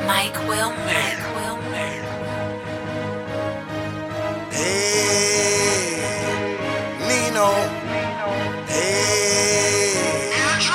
Mike Wilmer. Hey, Nino. Hey.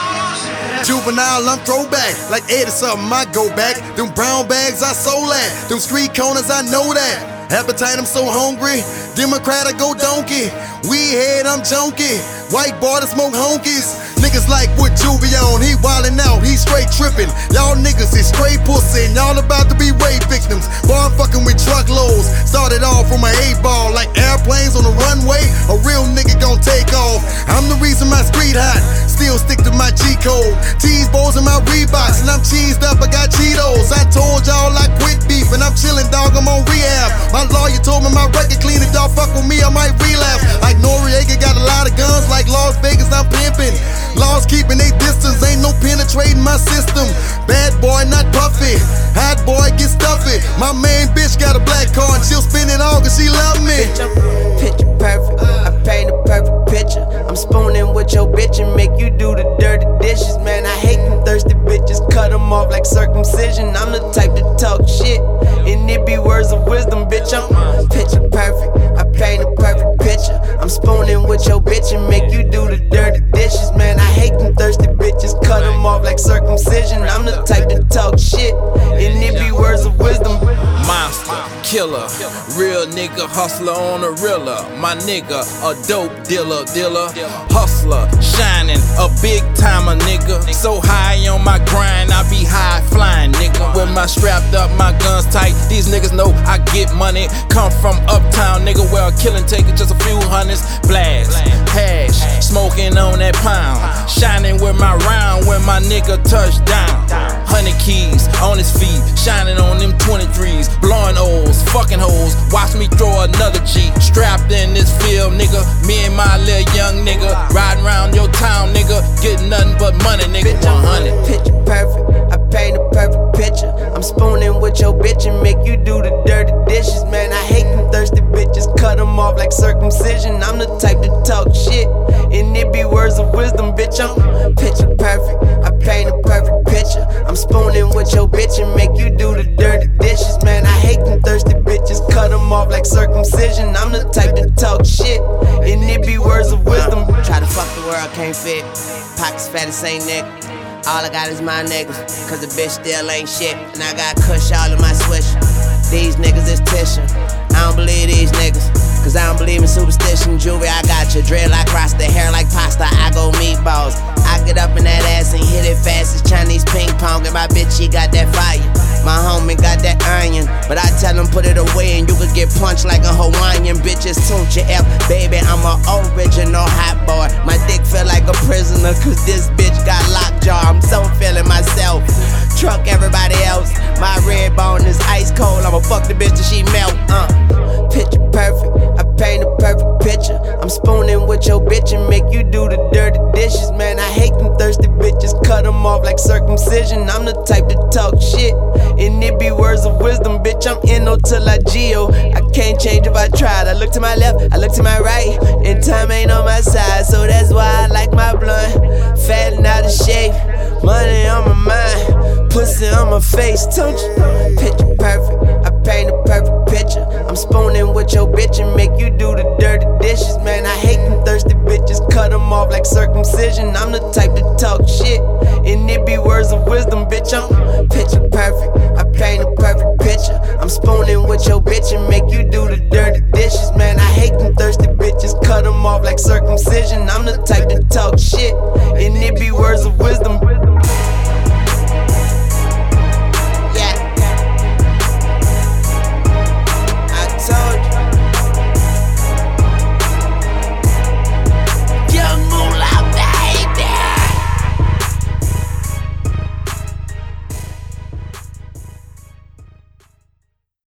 Juvenile, I'm throwback. Like 80 something, I go back. Them brown bags, I sold that. Them street corners, I know that. Appetite, I'm so hungry. Democrat, I go donkey. Weed head, I'm junkie. White boy, that smoke honkies. Niggas like what Juvie on, he wildin' out, he straight trippin'. Y'all niggas is straight pussy, and y'all about to be rape victims. Boy, I'm fucking with truckloads. Started off from an 8-ball, like airplanes on the runway. A real nigga gon' take off. I'm the reason my street hot. Still stick to my G code. Tease balls in my Reeboks, and I'm cheesed up. I got Cheetos. I told y'all I quit beef, and I'm chillin', dog. I'm on rehab. My lawyer told me my record clean. If y'all fuck with me, I might relapse. Like Noriega got a lot of guns, like Las Vegas, I'm pimpin'. Laws keeping they distance, ain't no penetrating my system. Bad boy, not puffy. Hot boy, get stuffy. My main bitch got a black car and she'll spend it all cause she love me. Bitch, I'm picture perfect. I paint a perfect picture. I'm spooning with your bitch and make you do the dirty dishes. Man, I hate them thirsty bitches. Cut them off like circumcision. I'm the type to talk shit, and it be words of wisdom. Bitch, I'm picture perfect. I paint a perfect picture. I'm spooning with your bitch and make you do the dirty dishes. Man, I hate them thirsty bitches. Cut them off like circumcision. I'm the type to talk shit, and it be words of wisdom. Monster, killer, real nigga, hustler on a reeler. My nigga, a dope dealer, hustler, shining, a big timer nigga. So high on my grind, I be high flying nigga. With my strapped up, my guns tight, these niggas know I get money. Come from uptown nigga, where a killing taking just a few hundreds. Blast, hash, smoking on that pound. Shining with my round when my nigga touch down. 100 keys on his feet, shining on them 23s. Blowing O's, fucking hoes, watch me throw another G. Strapped in this field, nigga, me and my little young nigga. Riding around your town, nigga, getting nothing but money, nigga. 100. Picture perfect, I paint a perfect picture. I'm spooning with your bitch and make you do the dirty dishes. Man, I hate them thirsty bitches. Cut them off like circumcision. I'm the type to talk shit, and it be words of wisdom. Bitch, I'm picture perfect. I paint a perfect picture. I'm spooning with your bitch and make you do the dirty dishes. Man, I hate them thirsty bitches. Cut them off like circumcision. I'm the type to talk shit, and it be words of wisdom. Try to fuck the world, can't fit. Pockets fat as Saint Nick. All I got is my niggas, cause the bitch still ain't shit. And I got kush all in my swish. These niggas is tissue. I don't believe these niggas, cause I don't believe in superstition. Juvie, I got your dread like Rasta, hair like pasta, I go meatballs. I get up in that ass and hit it fast as Chinese ping pong. And my bitch, she got that fire. My homie got that iron, but I tell him put it away and you could get punched like a Hawaiian. Bitches tuned your F, baby, I'm a original hot boy. My dick feel like a prisoner, cause this bitch got lockjaw. I'm so feeling myself, truck everybody else. My red bone is ice cold, I'ma fuck the bitch till she melt. Picture perfect, I paint a perfect picture. I'm spooning with your bitch and make you do the dirty dishes. Man, I hate them thirsty bitches. Cut them off like circumcision. I'm the type to talk shit, and it be words of wisdom. Bitch, I'm N.O. till I G.O. I can't change if I tried. I look to my left, I look to my right, and time ain't on my side. So that's why I like my blunt fat and out of shape. Money on my mind, pussy on my face. Don't you? Picture perfect, I paint a perfect picture. I'm spooning with your bitch and make you do the dirty dishes. Man, I hate them thirsty bitches. Cut them off like circumcision. I'm the type to talk shit, and it be words of wisdom. Bitch, I'm picture perfect. I paint a perfect picture. I'm spooning with your bitch and make you do the dirty dishes. Man, I hate them thirsty bitches. Cut them off like circumcision. I'm the type